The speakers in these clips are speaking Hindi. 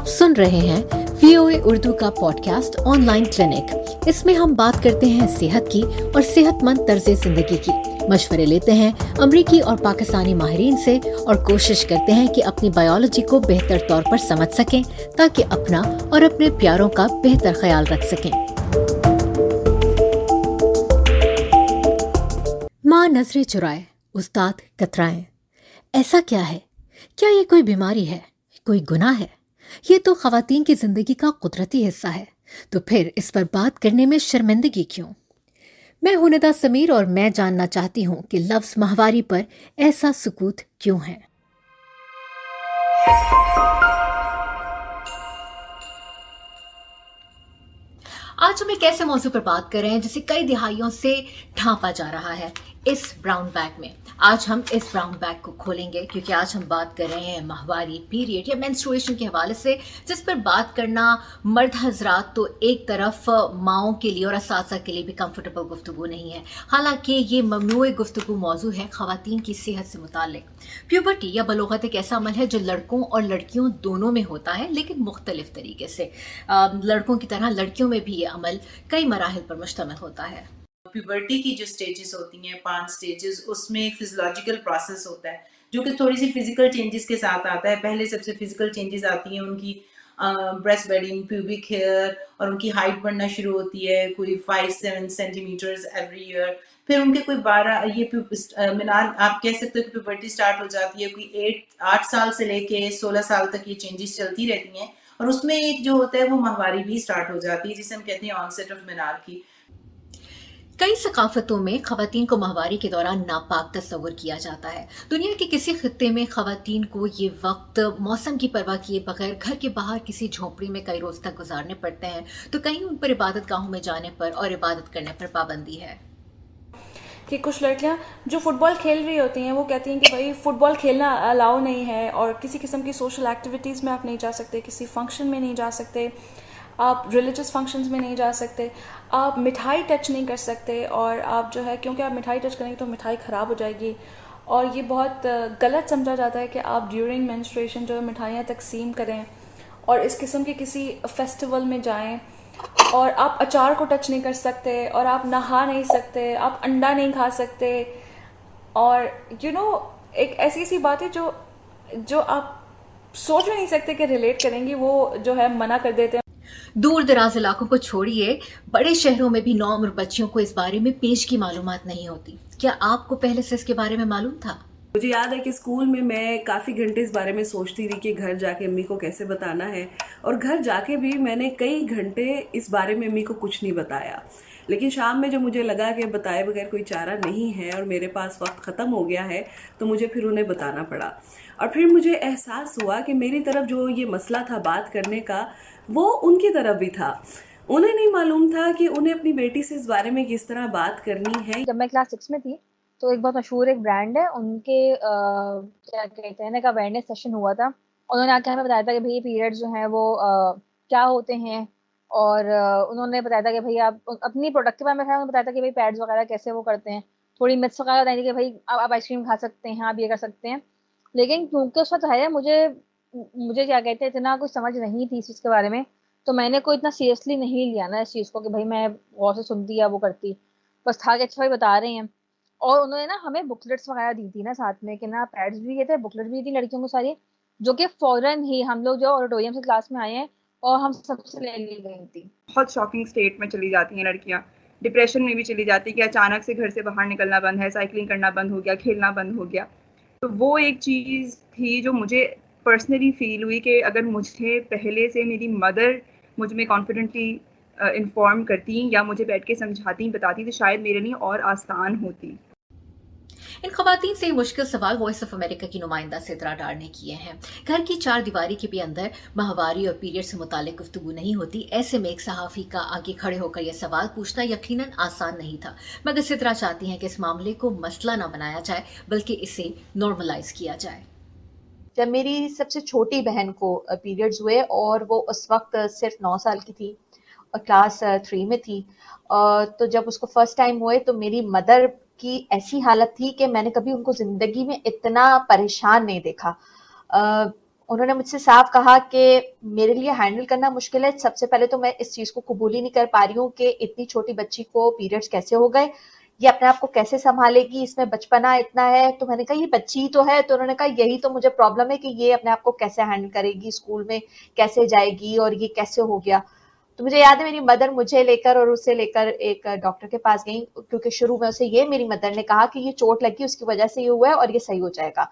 आप सुन रहे हैं VOA उर्दू का पॉडकास्ट ऑनलाइन क्लिनिक। इसमें हम बात करते हैं सेहत की और सेहतमंद तर्ज जिंदगी की। मशवरे लेते हैं अमरीकी और पाकिस्तानी माहिरीन से और कोशिश करते हैं कि अपनी बायोलॉजी को बेहतर तौर पर समझ सकें ताकि अपना और अपने प्यारों का बेहतर ख्याल रख सकें। माँ नजरें चुराए, उस्ताद कतराएं। ऐसा क्या है? क्या ये कोई बीमारी है, कोई गुनाह है? ये तो ख्वातीन की जिंदगी का कुदरती हिस्सा है, तो फिर इस पर बात करने में शर्मिंदगी क्यों? मैं हूं निदा समीर और मैं जानना चाहती हूं कि लफ्ज माहवारी पर ऐसा सुकूत क्यों है। आज हम एक ऐसे मौजू पर बात कर रहे हैं जिसे कई दिहाइयों से ढांपा जा रहा है, इस ब्राउन बैग में। आज हम इस ब्राउन बैग को खोलेंगे क्योंकि आज हम बात कर रहे हैं माहवारी, पीरियड या मेंस्ट्रुएशन के हवाले से, जिस पर बात करना मर्द हजरात तो एक तरफ माओं के लिए और असासा के लिए भी कंफर्टेबल गुफ्तगू नहीं है। हालांकि ये ममनूए गुफ्तगू मौजू है ख्वातीन की सेहत से मुताल्लिक। प्यूबर्टी या बलोगत एक ऐसा अमल है जो लड़कों और लड़कियों दोनों में होता है, लेकिन मुख्तलिफ तरीके से। लड़कों की तरह लड़कियों में भी ये अमल कई मराहिल पर मुश्तमिल होता है। प्यूबर्टी की जो स्टेजेस होती हैं, 5 स्टेजेस, उसमें एक फिजियोलॉजिकल प्रोसेस होता है जो कि थोड़ी सी फिजिकल चेंजेस के साथ आता है। पहले सबसे फिजिकल चेंजेस आती हैं उनकी ब्रेस्ट बेडिंग, प्यूबिक हेयर, और उनकी हाइट बढ़ना शुरू होती है कोई 5-7 सेंटीमीटर्स एवरी ईयर। फिर उनके कोई 12 ये मीनार आप कह सकते हो कि प्यूबर्टी स्टार्ट हो जाती है कोई 8 साल से लेके 16 साल तक ये चेंजेस चलती रहती हैं। और उसमें एक जो होता है वो माहवारी भी स्टार्ट हो जाती है, जिसे हम कहते हैं ऑनसेट ऑफ मीनार की। कई सकाफतों में खवातीन को माहवारी के दौरान नापाक तस्वुर किया जाता है। दुनिया के किसी खित्ते में खवातीन को ये वक्त मौसम की परवाह किए बगैर घर के बाहर किसी झोपड़ी में कई रोज तक गुजारने पड़ते हैं, तो कहीं उन पर इबादत गाहों में जाने पर और इबादत करने पर पाबंदी है। कि कुछ लड़कियां जो फुटबॉल खेल रही होती हैं वो कहती हैं कि भाई फुटबॉल खेलना अलाउ नहीं है, और किसी किस्म की सोशल एक्टिविटीज़ में आप नहीं जा सकते, किसी फंक्शन में नहीं जा सकते, आप रिलीजियस फंक्शंस में नहीं जा सकते, आप मिठाई टच नहीं कर सकते। और आप जो है, क्योंकि आप मिठाई टच करेंगे तो मिठाई ख़राब हो जाएगी, और ये बहुत गलत समझा जाता है कि आप ड्यूरिंग मेंस्ट्रुएशन जो है मिठाइयाँ तकसीम करें और इस किस्म के किसी फेस्टिवल में जाएं। और आप अचार को टच नहीं कर सकते, और आप नहा नहीं सकते, आप अंडा नहीं खा सकते। और एक ऐसी सी बात है जो आप सोच भी नहीं सकते कि रिलेट करेंगी, वो जो है मना कर देते हैं। दूर दराज इलाकों को छोड़िए, बड़े शहरों में भी नौउम्र बच्चियों को इस बारे में पेश की मालूमात नहीं होती। क्या आपको पहले से इसके बारे में मालूम था? मुझे याद है कि स्कूल में मैं काफ़ी घंटे इस बारे में सोचती रही कि घर जाके अम्मी को कैसे बताना है, और घर जाके भी मैंने कई घंटे इस बारे में अम्मी को कुछ नहीं बताया। लेकिन शाम में जब मुझे लगा कि बताए बगैर कोई चारा नहीं है और मेरे पास वक्त ख़त्म हो गया है, तो मुझे फिर उन्हें बताना पड़ा। और फिर मुझे एहसास हुआ कि मेरी तरफ जो ये मसला था बात करने का, वो उनकी तरफ भी था। उन्हें नहीं मालूम था कि उन्हें अपनी बेटी से इस बारे में किस तरह बात करनी है। जब मैं क्लास 6 में थी तो एक बहुत मशहूर एक ब्रांड है, उनके क्या कहते हैं ना, का अवेयरनेस सेशन हुआ था। उन्होंने आके हमें बताया था कि भाई पीरियड्स जो हैं वो क्या होते हैं, और उन्होंने बताया था कि भाई आप अपनी प्रोडक्ट के बारे में उन्होंने बताया था कि भाई पैड्स वगैरह कैसे वो करते हैं। थोड़ी मिथ्स वगैरह बताई थी कि भाई आप आइसक्रीम खा सकते हैं, आप ये कर सकते हैं। लेकिन क्योंकि उस वक्त है मुझे मुझे क्या कहते हैं, इतना कुछ समझ नहीं थी इस चीज़ के बारे में, तो मैंने कोई इतना सीरियसली नहीं लिया ना इस चीज़ को कि भाई मैं गौर से सुनती या वो करती। बस था कि अच्छा भाई बता रहे हैं। और उन्होंने ना हमें बुकलेट्स वगैरह दी थी ना साथ में, कि ना पैड्स भी दिए थे, बुकलेट भी दी थी लड़कियों को सारी, जो कि फौरन ही हम लोग जो ऑडिटोरियम से क्लास में आए हैं और हम सबसे ले ली गई थी। बहुत शॉकिंग स्टेट में चली जाती हैं लड़कियां, डिप्रेशन में भी चली जाती है कि अचानक से घर से बाहर निकलना बंद है, साइकिलिंग करना बंद हो गया, खेलना बंद हो गया। तो वो एक चीज़ थी जो मुझे पर्सनली फील हुई कि अगर मुझे पहले से मेरी मदर मुझ में कॉन्फिडेंटली इन्फॉर्म करती या मुझे बैठ के समझाती, बताती, तो शायद मेरे लिए और आसान होती। इन खवातीन से मुश्किल सवाल वॉइस ऑफ अमेरिका की नुमाइंदा सिद्रा डार ने किए हैं। घर की 4 दीवारी के भी अंदर माहवारी और पीरियड से मुतालिक गुफ्तगू नहीं होती। ऐसे में एक सहाफी का आगे खड़े होकर यह सवाल पूछना यकीनन आसान नहीं था, मगर सिद्रा चाहती हैं कि इस मामले को मसला न बनाया जाए बल्कि इसे नॉर्मलाइज किया जाए। जब मेरी सबसे छोटी बहन को पीरियड्स हुए और वो उस वक्त सिर्फ 9 साल की थी और क्लास 3 में थी, तो जब उसको फर्स्ट टाइम हुए तो मेरी मदर की ऐसी हालत थी कि मैंने कभी उनको जिंदगी में इतना परेशान नहीं देखा। उन्होंने मुझसे साफ कहा कि मेरे लिए हैंडल करना मुश्किल है। सबसे पहले तो मैं इस चीज को कबूल ही नहीं कर पा रही हूँ कि इतनी छोटी बच्ची को पीरियड्स कैसे हो गए, ये अपने आप को कैसे संभालेगी, इसमें बचपना इतना है। तो मैंने कहा ये बच्ची ही तो है। तो उन्होंने कहा यही तो मुझे प्रॉब्लम है कि ये अपने आप को कैसे हैंडल करेगी, स्कूल में कैसे जाएगी और ये कैसे हो गया। तो मुझे याद है मेरी मदर मुझे लेकर और उसे लेकर एक डॉक्टर के पास गई, क्योंकि शुरू में उसे ये मेरी मदर ने कहा कि ये चोट लगी उसकी वजह से ये हुआ है और ये सही हो जाएगा।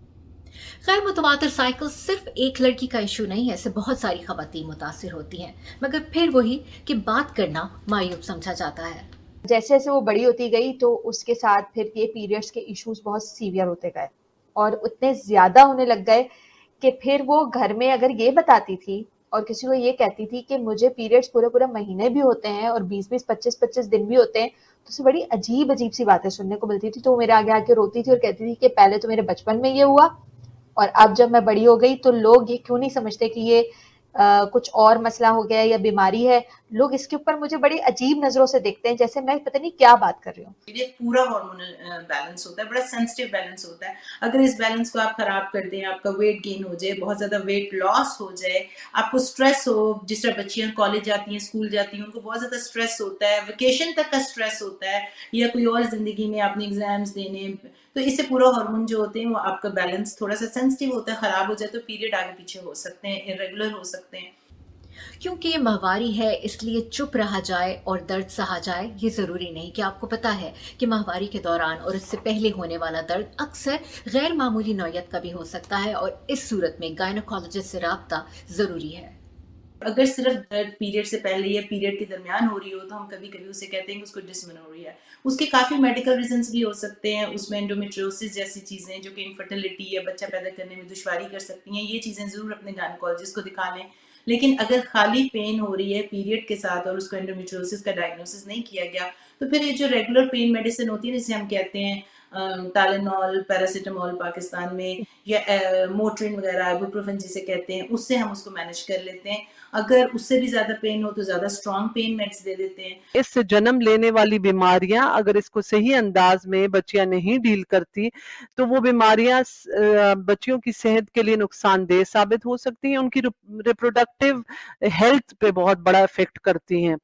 गैर मुतवातिर साइकिल सिर्फ एक लड़की का इशू नहीं है, इससे बहुत सारी खवातीन मुतासिर होती हैं, मगर फिर वही कि बात करना मायूब समझा जाता है। जैसे जैसे वो बड़ी होती गई तो उसके साथ फिर ये पीरियड्स के इश्यूज बहुत सीवियर होते गए और उतने ज्यादा होने लग गए कि फिर वो घर में अगर ये बताती थी और किसी को ये कहती थी कि मुझे पीरियड्स पूरे पूरे महीने भी होते हैं और 20-20, 25-25 दिन भी होते हैं, तो उसे बड़ी अजीब अजीब सी बातें सुनने को मिलती थी। तो वो मेरे आगे आके रोती थी और कहती थी कि पहले तो मेरे बचपन में ये हुआ और अब जब मैं बड़ी हो गई तो लोग ये क्यों नहीं समझते कि ये कुछ और मसला हो गया या बीमारी है। लोग इसके ऊपर मुझे बड़ी अजीब नजरों से देखते हैं, जैसे मैं पता नहीं क्या बात कर रही हूँ। ये पूरा हार्मोनल बैलेंस होता है, बड़ा सेंसिटिव बैलेंस होता है। अगर इस बैलेंस को आप खराब कर दें, आपका वेट गेन हो जाए, बहुत ज्यादा वेट लॉस हो जाए, आपको स्ट्रेस हो, जिस तरह बच्चियां कॉलेज जाती हैं, स्कूल जाती हैं, उनको बहुत ज्यादा स्ट्रेस होता है, वेकेशन तक का स्ट्रेस होता है, या कोई और जिंदगी में आपने एग्जाम्स देने, तो इससे पूरा हार्मोन जो होते हैं वो आपका बैलेंस थोड़ा सा सेंसिटिव होता है, खराब हो जाए तो पीरियड आगे पीछे हो सकते हैं, इरेगुलर हो सकते हैं। क्योंकि ये माहवारी है इसलिए चुप रहा जाए और दर्द सहा जाए, ये जरूरी नहीं। कि आपको पता है कि माहवारी के दौरान और इससे पहले होने वाला दर्द अक्सर गैर मामूली नौयत का भी हो सकता है और इस सूरत में गायनोकोलॉजिस्ट से राब्ता जरूरी है। अगर सिर्फ दर्द पीरियड से पहले या पीरियड के दरमियान हो रही हो तो हम कभी कभी उसे कहते हैं कि उसको डिसमेनोरिया है। उसके काफी मेडिकल रीजंस भी हो सकते हैं, उसमें एंडोमेट्रियोसिस जैसी चीजें जो कि इनफर्टिलिटी या बच्चा पैदा करने में दुश्वारी कर सकती हैं, ये चीजें जरूर अपने गायनोकोलॉजिस्ट को दिखा लें। लेकिन अगर खाली पेन हो रही है पीरियड के साथ और उसको एंडोमेट्रियोसिस का डायग्नोसिस नहीं किया गया, तो फिर ये जो रेगुलर पेन मेडिसिन होती है जिसे हम कहते हैं टालेनॉल, पैरासीटामोल पाकिस्तान में, या मोट्रिन वगैरह, आइबुप्रोफेन जिसे कहते हैं, उससे हम उसको मैनेज कर लेते हैं। अगर उससे भी ज्यादा पेन हो तो ज्यादा स्ट्रॉन्ग पेन मेड्स दे देते हैं। इससे जन्म लेने वाली बीमारियां अगर इसको सही अंदाज में बच्चियां नहीं डील करती तो वो बीमारियां बच्चियों की सेहत के लिए नुकसानदेह साबित हो सकती हैं, उनकी रिप्रोडक्टिव हेल्थ पे बहुत बड़ा इफेक्ट करती हैं।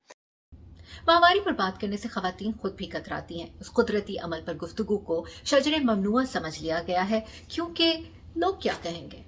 माहवारी पर बात करने से खवातीन खुद भी कतराती हैं। उस कुदरती अमल पर गुफ्तगू को शजरे ममनुआ समझ लिया गया है, क्योंकि लोग क्या कहेंगे।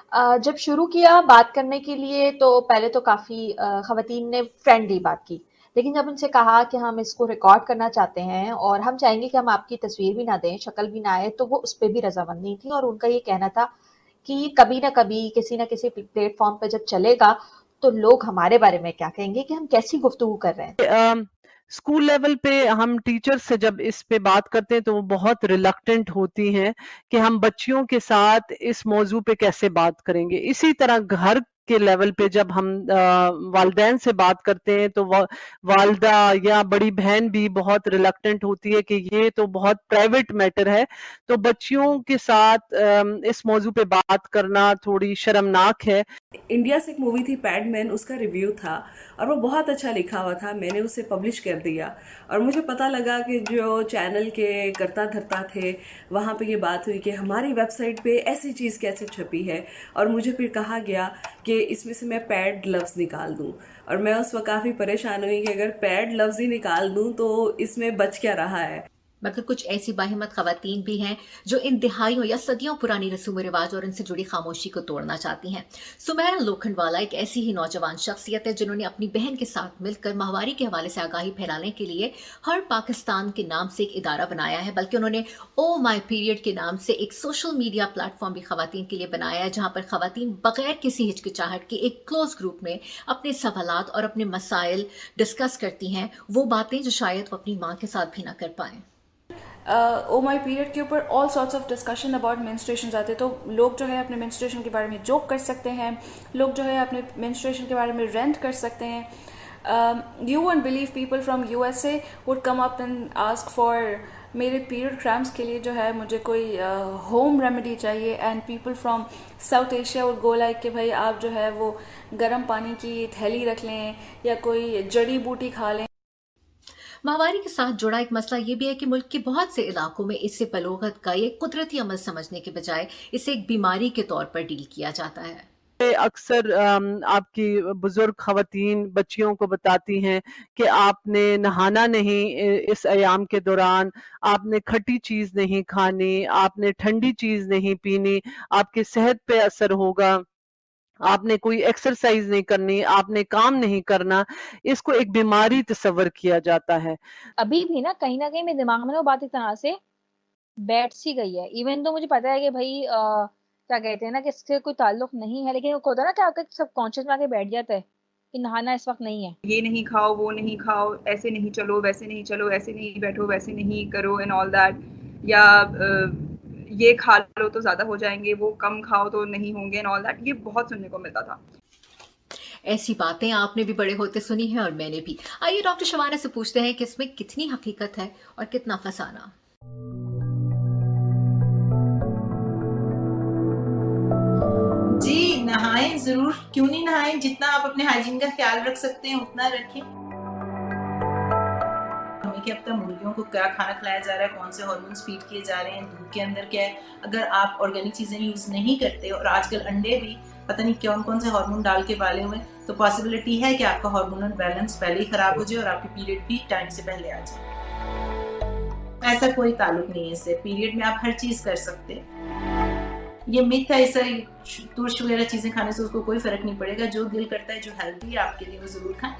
जब शुरू किया बात करने के लिए तो पहले तो काफी खवातीन ने फ्रेंडली बात की, लेकिन जब उनसे कहा कि हम इसको रिकॉर्ड करना चाहते हैं और हम चाहेंगे कि हम आपकी तस्वीर भी ना दें, शक्ल भी ना आए, तो वो उस पर भी रजामंद नहीं थी। और उनका ये कहना था कि कभी ना कभी किसी ना किसी प्लेटफॉर्म पर जब चलेगा तो लोग हमारे बारे में क्या कहेंगे कि हम कैसी गुफ्तगू कर रहे हैं। स्कूल लेवल पे हम टीचर से जब इस पे बात करते हैं तो वो बहुत रिलक्टेंट होती हैं कि हम बच्चियों के साथ इस मौजू पे कैसे बात करेंगे। इसी तरह घर के लेवल पे जब हम वालिदैन से बात करते हैं तो वालदा या बड़ी बहन भी बहुत रिलक्टेंट होती है कि ये तो बहुत प्राइवेट मैटर है, तो बच्चियों के साथ इस मौजू पे बात करना थोड़ी शर्मनाक है। इंडिया से एक मूवी थी पैडमैन, उसका रिव्यू था और वो बहुत अच्छा लिखा हुआ था। मैंने उसे पब्लिश कर दिया और मुझे पता लगा कि जो चैनल के कर्ता धर्ता थे वहाँ पे ये बात हुई कि हमारी वेबसाइट पे ऐसी चीज़ कैसे छपी है, और मुझे फिर कहा गया कि इसमें से मैं पैड लफ्ज़ निकाल दूँ। और मैं उस वक्त काफ़ी परेशान हुई कि अगर पैड लफ्ज़ ही निकाल दूँ तो इसमें बच क्या रहा है। मगर कुछ ऐसी बाहिम्मत खवातीन भी हैं जो इन दिहाइयों या सदियों पुरानी रसूम रिवाज और इनसे जुड़ी खामोशी को तोड़ना चाहती हैं। सुमैरा लोखंडवाला एक ऐसी ही नौजवान शख्सियत है जिन्होंने अपनी बहन के साथ मिलकर माहवारी के हवाले से आगाही फैलाने के लिए हर पाकिस्तान के नाम से एक इदारा बनाया है, बल्कि उन्होंने ओ माई पीरियड के नाम से एक सोशल मीडिया प्लेटफॉर्म भी खवातीन के लिए बनाया है, जहां पर खवातीन बगैर किसी हिचकिचाहट के एक क्लोज ग्रुप में अपने सवालात और अपने मसाइल डिस्कस करती हैं, वो बातें जो शायद वो अपनी माँ के साथ भी ना कर पाएं। ओ माई पीरियड के ऊपर all sorts of discussion about menstruation आते हैं, तो लोग जो है अपने मेंस्ट्रुएशन के बारे में जोक कर सकते हैं, लोग जो है अपने मेंस्ट्रुएशन के बारे में रेंट कर सकते हैं। You won't believe people from USA would come up and ask for मेरे पीरियड क्रैम्प्स के लिए जो है मुझे कोई होम रेमेडी चाहिए, and people from South Asia would go like कि भाई आप जो है वो गर्म पानी की थैली रख लें या कोई जड़ी बूटी खा लें। माहवारी के साथ जुड़ा एक मसला ये भी है कि मुल्क के बहुत से इलाकों में इससे बलोगत का एक कुदरती अमल समझने के बजाय इसे एक बीमारी के तौर पर डील किया जाता है। अक्सर आपकी बुजुर्ग खवातीन बच्चियों को बताती हैं कि आपने नहाना नहीं इस अयाम के दौरान, आपने खट्टी चीज नहीं खानी, आपने ठंडी चीज नहीं पीनी, आपकी सेहत पे असर होगा, आपने कोई एक्सरसाइज नहीं करनी, आपने काम नहीं करना। इसको एक बीमारी तस्वर किया जाता है। अभी भी ना कहीं मेरे दिमाग में ना वो बात एक तरह से बैठ सी गई है। इवन तो मुझे पता है कि भाई क्या कहते हैं ना कि इससे कोई ताल्लुक नहीं है, लेकिन वो होता है ना क्या आपके सबकॉन्शियस में आके बैठ जाता है कि नहाना इस वक्त नहीं है। ये नहीं खाओ, वो नहीं खाओ, ऐसे नहीं चलो, वैसे नहीं चलो, ऐसे नहीं बैठो, वैसे नहीं करो एंड ऑल दैट, या ये खा लो तो ज्यादा हो जाएंगे, वो कम खाओ तो नहीं होंगे एंड ऑल दैट। ये बहुत सुनने को मिलता था। ऐसी बातें आपने भी बड़े होते सुनी है और मैंने भी। आइए डॉक्टर शबाना से पूछते हैं कि इसमें कितनी हकीकत है और कितना फसाना। जी नहाएं जरूर, क्यों नहीं नहाएं। जितना आप अपने हाइजीन का ख्याल रख सकते हैं उतना रखें। हमें क्या पता मुर्गियों को क्या खाना खिलाया जा रहा है, कौन से हार्मोन्स फीड किए जा रहे हैं, दूध के अंदर क्या है। अगर आप ऑर्गेनिक चीजें यूज नहीं करते और आजकल अंडे भी पता नहीं कौन से हार्मोन डाल के पाले हुए, तो पॉसिबिलिटी है कि आपका हार्मोनल बैलेंस पहले ही खराब हो जाए और आपकी पीरियड भी टाइम से पहले आ जाए। ऐसा कोई ताल्लुक नहीं है इससे। पीरियड में आप हर चीज कर सकते हैं। ये मिथ है, ऐसा तुर्श वगैरह चीजें खाने से उसको कोई फर्क नहीं पड़ेगा। जो दिल करता है, जो हेल्दी है आपके लिए, वो जरूर खाएं।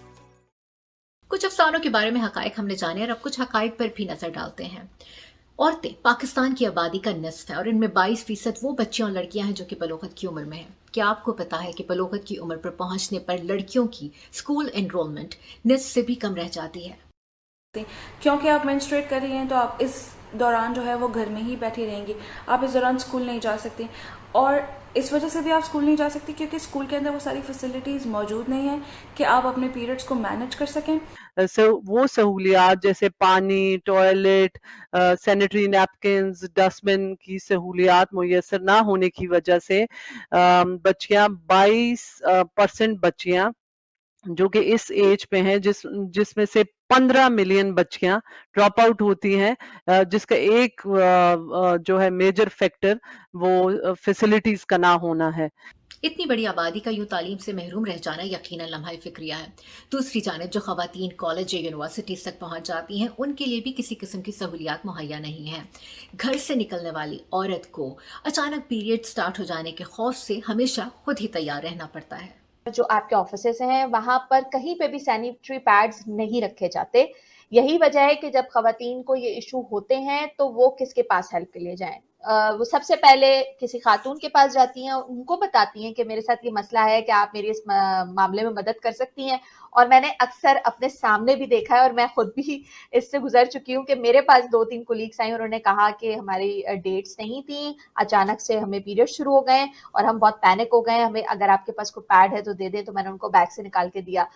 कुछ अफसानों के बारे में हकायक हमने जाने और अब कुछ हकायक पर भी नजर डालते हैं। औरतें पाकिस्तान की आबादी का निस्फ है और इनमें 22% वो बच्चियां और लड़कियां हैं जो कि बलोगत की उम्र में हैं। क्या आपको पता है कि बलोगत की उम्र पर पहुंचने पर लड़कियों की स्कूल एनरोलमेंट निस्फ से भी कम रह जाती है? क्योंकि आप मेंस्ट्रुएट कर रही हैं तो आप इस दौरान जो है वो घर में ही बैठी रहेंगी, आप इस दौरान स्कूल नहीं जा सकती। और इस वजह से भी आप स्कूल नहीं जा सकती क्योंकि स्कूल के अंदर वो सारी फैसिलिटीज़ मौजूद नहीं है कि आप अपने पीरियड्स को मैनेज कर सकें। वो सहूलियात जैसे पानी, टॉयलेट, सैनिटरी नैपकिन्स, डस्टबिन की सहूलियात मुयसर ना होने की वजह से बच्चियां 22% बच्चियां जो कि इस एज पे हैं जिसमें से 15 मिलियन बच्चियां ड्रॉप आउट होती हैं, जिसका एक जो है मेजर फैक्टर वो फैसिलिटीज का ना होना है। इतनी बड़ी आबादी का यूं तालीम से महरूम रह जाना यकीनन लम्हा फिक्रिया है। दूसरी जानिब जो खवातीन कॉलेज या यूनिवर्सिटीज तक पहुंच जाती हैं उनके लिए भी किसी किस्म की सहूलियात मुहैया नहीं है। घर से निकलने वाली औरत को अचानक पीरियड स्टार्ट हो जाने के खौफ से हमेशा खुद ही तैयार रहना पड़ता है। जो आपके ऑफिसेस हैं वहां पर कहीं पे भी सैनिटरी पैड्स नहीं रखे जाते। यही वजह है कि जब खवातीन को ये इशू होते हैं तो वो किसके पास हेल्प के लिए जाएं। वो सबसे पहले किसी खातून के पास जाती हैं, उनको बताती हैं कि मेरे साथ ये मसला है, कि आप मेरी इस मामले में मदद कर सकती हैं। और मैंने अक्सर अपने सामने भी देखा है और मैं खुद भी इससे गुजर चुकी हूँ कि मेरे पास 2-3 कोलीग्स आई, उन्होंने कहा कि हमारी डेट्स नहीं थी, अचानक से हमें पीरियड शुरू हो गए और हम बहुत पैनिक हो गए, हमें अगर आपके पास कोई पैड है तो दे दें। तो मैंने उनको बैग से निकाल के दिया।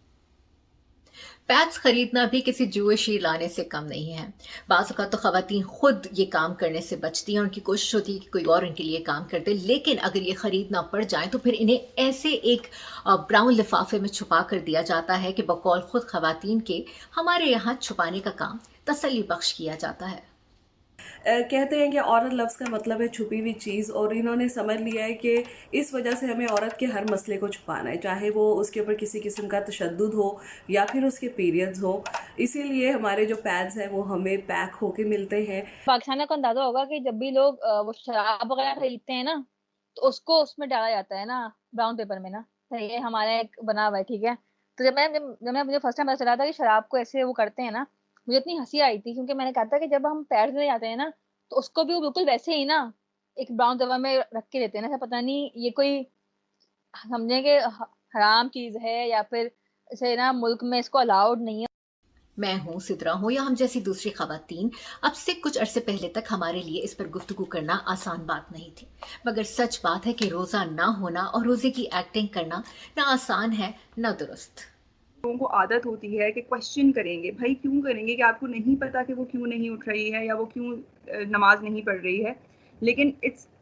पैड्स खरीदना भी किसी जुए शीर लाने से कम नहीं है। बाज़ औक़ात तो खवातीन खुद ये काम करने से बचती हैं, उनकी कोशिश होती है कि कोई और उनके लिए काम कर दे, लेकिन अगर ये खरीदना पड़ जाए तो फिर इन्हें ऐसे एक ब्राउन लिफाफे में छुपा कर दिया जाता है कि बकौल खुद खवातीन के हमारे यहाँ छुपाने का काम तसल्ली बख्श किया जाता है। कहते हैं कि औरत लफ्ज़ का मतलब है छुपी हुई चीज़, और इन्होंने समझ लिया है कि इस वजह से हमें औरत के हर मसले को छुपाना है, चाहे वो उसके ऊपर किसी किस्म का तशद्दुद हो या फिर उसके पीरियड्स हो। इसीलिए हमारे जो पैड्स हैं वो हमें पैक होके मिलते हैं। पाकिस्तान को अंदाजा होगा कि जब भी लोग वो शराब वगैरह खरीदते हैं ना तो उसको उसमें डाला जाता है ना, ब्राउन पेपर में ना। तो ये हमारा एक बना हुआ है, ठीक है। तो जब मुझे फर्स्ट टाइम पता चला था कि शराब को ऐसे वो करते हैं ना, मुझे इतनी हंसी आई थी क्योंकि मैंने कहा था कि जब हम पैड्स ले जाते हैं ना तो उसको भी वो बिल्कुल वैसे ही ना एक ब्राउन डब्बा में रख के देते हैं ना। ऐसा पता नहीं ये कोई समझे कि हराम चीज है या फिर इसे ना मुल्क में इसको अलाउड नहीं है। मैं हूँ, सिद्रा हूँ या हम जैसी दूसरी खवातीन, अब से कुछ अरसे पहले तक हमारे लिए इस पर गुफ्तगू करना आसान बात नहीं थी, मगर सच बात है कि रोजा ना होना और रोजे की एक्टिंग करना ना आसान है ना दुरुस्त। लोगों को आदत होती है कि क्वेश्चन करेंगे, भाई क्यों करेंगे, कि आपको नहीं पता कि वो क्यों नहीं उठ रही है या वो क्यों नमाज नहीं पढ़ रही है। लेकिन it's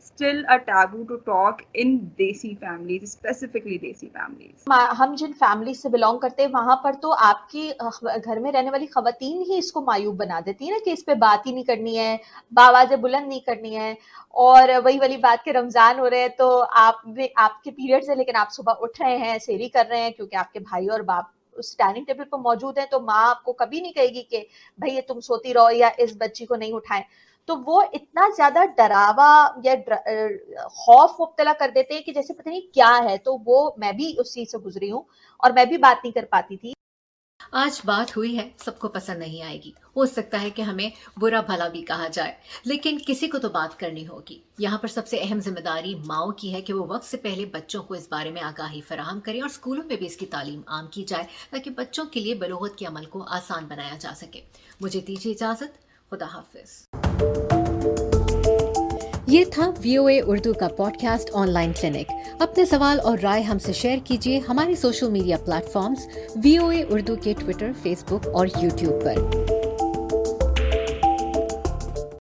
still a taboo to talk in desi families, specifically desi families. हम जिन फैमिली से बिलोंग करते हैं वहां पर तो आपकी घर में रहने वाली खवातीन ही इसको मायूब बना देती है ना कि इस पे बात ही नहीं करनी है, आवाज़ें बुलंद नहीं करनी है। और वही वाली बात कि रमजान हो रहे हैं तो आपके पीरियड्स है लेकिन आप सुबह उठ रहे हैं, सेहरी कर रहे हैं क्योंकि आपके भाई और बाप उस डाइनिंग टेबल पर मौजूद हैं, तो माँ आपको कभी नहीं कहेगी कि भैया तुम सोती रहो या इस बच्ची को नहीं उठाएं। तो वो इतना ज्यादा डरावा या खौफ मुब्तला कर देते हैं कि जैसे पता नहीं क्या है। तो वो मैं भी उस चीज से गुजरी हूँ और मैं भी बात नहीं कर पाती थी। आज बात हुई है, सबको पसंद नहीं आएगी, हो सकता है कि हमें बुरा भला भी कहा जाए, लेकिन किसी को तो बात करनी होगी। यहाँ पर सबसे अहम जिम्मेदारी माओ की है कि वो वक्त से पहले बच्चों को इस बारे में आगाही फराहम करें और स्कूलों में भी इसकी तालीम आम की जाए ताकि बच्चों के लिए बलोगत के अमल को आसान बनाया जा सके। मुझे दीजिए इजाजत, खुदा हाफिज। ये था VOA उर्दू का पॉडकास्ट ऑनलाइन क्लिनिक। अपने सवाल और राय हमसे शेयर कीजिए हमारी social media platforms VOA Urdu के ट्विटर, फेसबुक और यूट्यूब पर।